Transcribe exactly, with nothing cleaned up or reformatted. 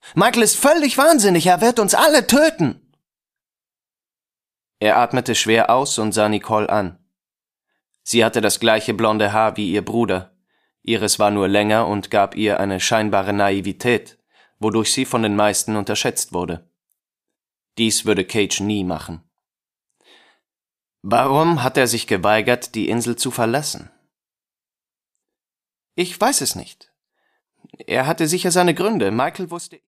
Michael ist völlig wahnsinnig, er wird uns alle töten. Er atmete schwer aus und sah Nicole an. Sie hatte das gleiche blonde Haar wie ihr Bruder. Ihres war nur länger und gab ihr eine scheinbare Naivität, wodurch sie von den meisten unterschätzt wurde. Dies würde Cage nie machen. Warum hat er sich geweigert, die Insel zu verlassen? Ich weiß es nicht. Er hatte sicher seine Gründe. Michael wusste...